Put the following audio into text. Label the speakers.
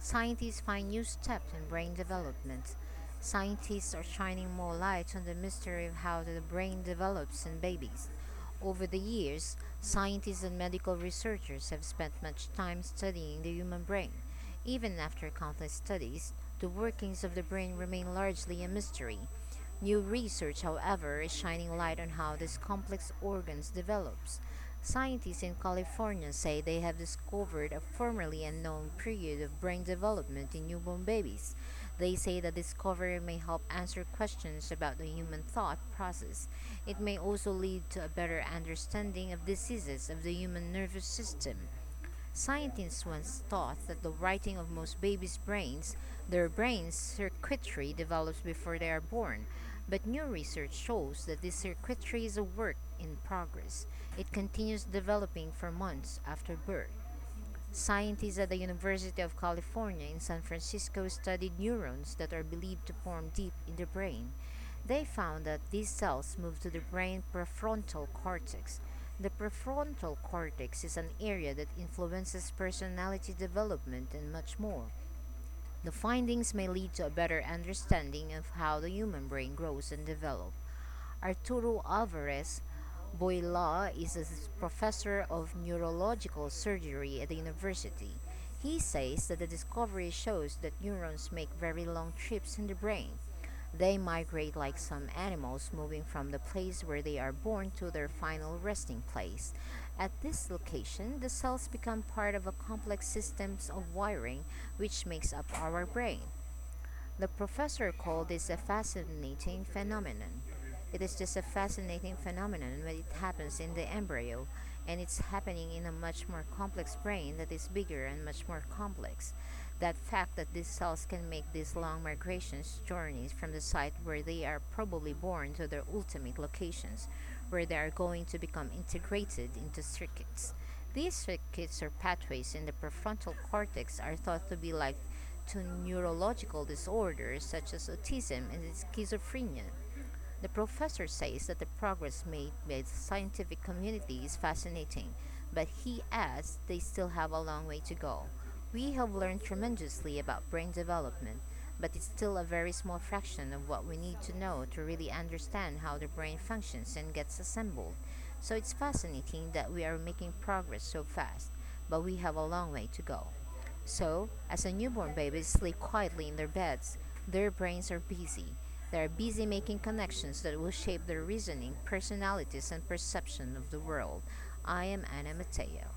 Speaker 1: Scientists find new steps in brain development. Scientists are shining more light on the mystery of how the brain develops in babies. Over the years, scientists and medical researchers have spent much time studying the human brain. Even after countless studies, the workings of the brain remain largely a mystery. New research, however, is shining light on how this complex organs develops. Scientists in California say they have discovered a formerly unknown period of brain development in newborn babies. They say the discovery may help answer questions about the human thought process. It may also lead to a better understanding of diseases of the human nervous system. Scientists once thought that the writing of most babies' brains, their brain's circuitry develops before they are born, but new research shows that this circuitry is a work in progress. It continues developing for months after birth. Scientists at the University of California in San Francisco studied neurons that are believed to form deep in the brain. They found that these cells move to the brain prefrontal cortex. The prefrontal cortex is an area that influences personality development and much more. The findings may lead to a better understanding of how the human brain grows and develops. Arturo Alvarez Boila is a professor of neurological surgery at the university. He says that the discovery shows that neurons make very long trips in the brain. They migrate like some animals, moving from the place where they are born to their final resting place. At this location, the cells become part of a complex system of wiring which makes up our brain. The professor called this a fascinating phenomenon. It is just a fascinating phenomenon when it happens in the embryo, and it's happening in a much more complex brain that is bigger and much more complex. That fact that these cells can make these long migrations journeys from the site where they are probably born to their ultimate locations, where they are going to become integrated into circuits. These circuits or pathways in the prefrontal cortex are thought to be like to neurological disorders such as autism and schizophrenia. The professor says that the progress made by the scientific community is fascinating, but he adds they still have a long way to go. We have learned tremendously about brain development, but it's still a very small fraction of what we need to know to really understand how the brain functions and gets assembled. So it's fascinating that we are making progress so fast, but we have a long way to go. So, as a newborn babies sleep quietly in their beds, their brains are busy. They are busy making connections that will shape their reasoning, personalities, and perception of the world. I am Anna Mateo.